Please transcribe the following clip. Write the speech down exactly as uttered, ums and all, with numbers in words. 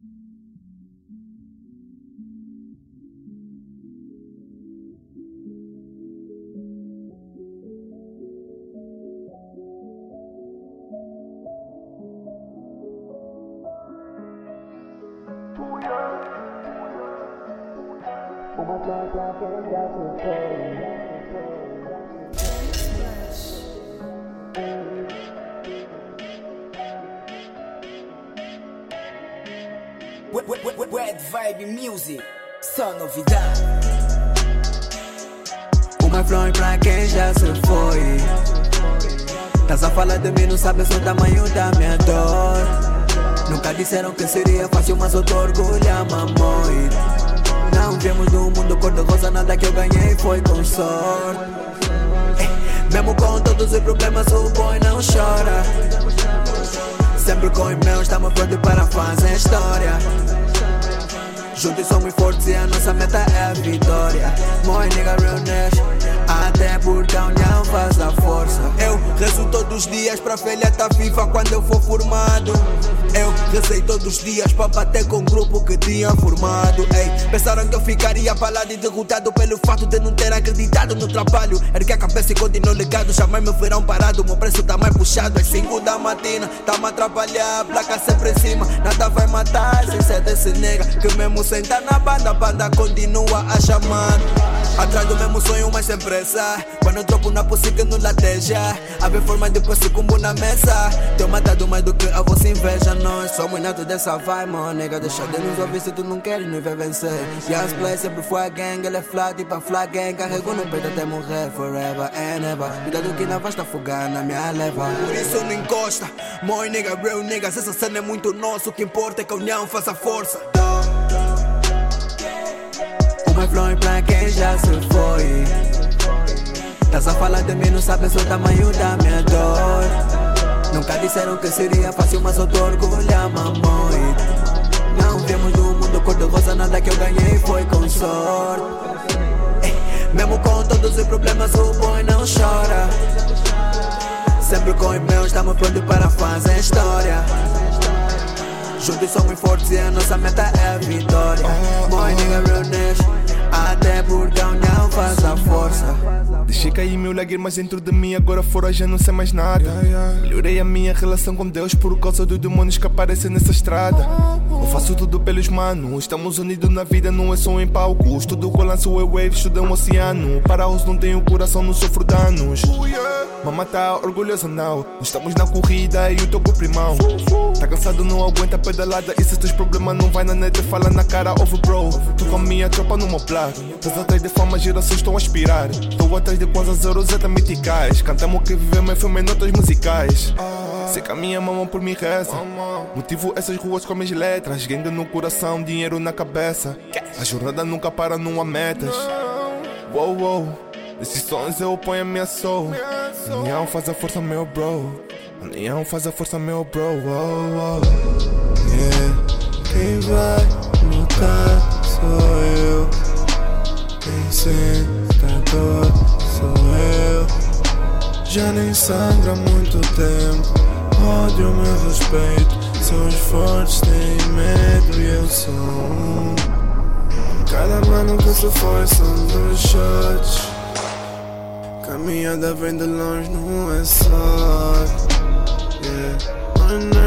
Uma planta que já se foi. Red Vibe Music, só novidade. Uma flor pra quem já se foi. Tás a falar de mim, não sabes o tamanho da minha dor. Nunca disseram que seria fácil, mas eu tô orgulho, mamãe. Não viemos do mundo cor-de-rosa, nada que eu ganhei foi com sorte. Mesmo com todos os problemas, o boy não chora. Sempre com os meus, estamos prontos para fazer história. Juntos somos fortes e a nossa meta é a vitória. Moi nigga realness, até porque a união faz a força. Eu rezo todos os dias pra filha tá viva quando eu for formado. Eu rezei todos os dias pra bater com o grupo que tinha formado. Ei, pensaram que eu ficaria balado e derrotado pelo fato de não ter acreditado no trabalho. Ergue a cabeça e continuo ligado, jamais me verão parado. Meu preço tá mais puxado, às cinco da matina tá-me a trabalhar, placa sempre em cima. Nada vai matar sem ser desse nega que mesmo sentar na banda, a banda continua a chamar. Atrás do mesmo sonho, mas sem pressa. Quando eu dropo na posse que não lateja, a ver forma depois se combo na mesa. Tenho matado mais do que a vossa inveja. Nós somos nato dessa vibe, mano, nega. Deixa de nos ouvir se tu não queres, não vai vencer. Yes, play sempre foi a gang, ele é flat, tipo a flag gang. Carrego no peito até morrer, forever and ever. Cuidado que não vais te afogar na minha leva. Por isso não encosta, moi nigga, real niggas. Essa cena é muito nossa, o que importa é que a união faça força. Uma flor pra quem já se foi. Tás a falar de mim, não sabes o tamanho da minha dor. Nunca disseram que seria fácil, mas eu tô orgulho, mamãe. Não viemos do mundo cor-de-rosa, nada que eu ganhei foi com sorte. Mesmo com todos os problemas, o boy não chora. Sempre com os meus, estamos prontos para fazer história. Juntos somos fortes e a nossa meta é a vitória. Moi nigga realness, até porque a união faz a força. Deixei cair mil lágrimas dentro de mim, agora fora já não sei mais nada. Melhorei a minha relação com Deus por causa dos demônios que aparecem nessa estrada. Eu faço tudo pelos manos, estamos unidos na vida, não é só em palcos. Tudo que eu lanço é waves, tudo é um oceano. Para os não tenho coração, não sofro danos. Mamá tá orgulhosa não, estamos na corrida e eu tô com o primão. Tá cansado, não aguenta a pedalada, e se teus problemas não vai na net, fala na cara, over bro. Tô com a minha tropa no meu plato. Estás atrás de fama, gerações estão a aspirar. Tô atrás de quantas euros até miticais. Cantamos o que vivemos em filme, notas musicais. Sei que a minha mamãe por mim reza. Motivo essas ruas com minhas letras. Gangue no coração, dinheiro na cabeça. A jornada nunca para, não há metas. Wow, wow, esses sons eu ponho a minha soul. A união faz a força, meu bro. A união faz a força, meu bro. Wow, wow. Yeah. Quem vai lutar sou eu. Quem sente a dor sou eu. Já nem sangra há muito tempo. Ódio, meu respeito. São os fortes, têm medo e eu sou um. Cada mano que se foi são dois shots. Caminhada vem de longe, não é sorte. Yeah.